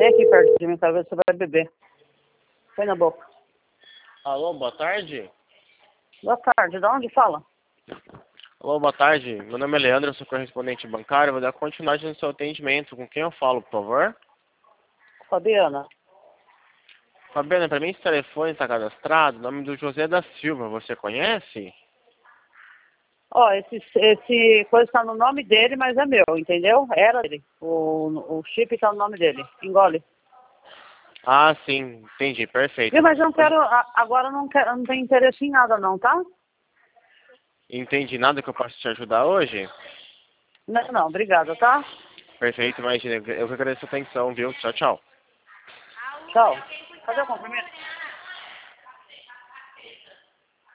Vem aqui perto de mim pra ver se você vai beber. Põe na boca. Alô, boa tarde. Boa tarde, de onde fala? Alô, boa tarde. Meu nome é Leandro, eu sou correspondente bancário. Vou dar continuidade no seu atendimento. Com quem eu falo, por favor? Fabiana. Fabiana, para mim esse telefone está cadastrado. O nome do José da Silva, você conhece? Ó, esse coisa tá no nome dele, mas é meu, entendeu? Era dele. O chip tá no nome dele. Engole. Ah, sim. Entendi. Perfeito. Viu, mas eu não quero, agora eu não tenho interesse em nada não, tá? Entendi. Nada que eu possa te ajudar hoje? Não, não, obrigada, tá? Perfeito, imagina. Eu que agradeço a atenção, viu? Tchau, tchau. Tchau. Cadê o comprimento?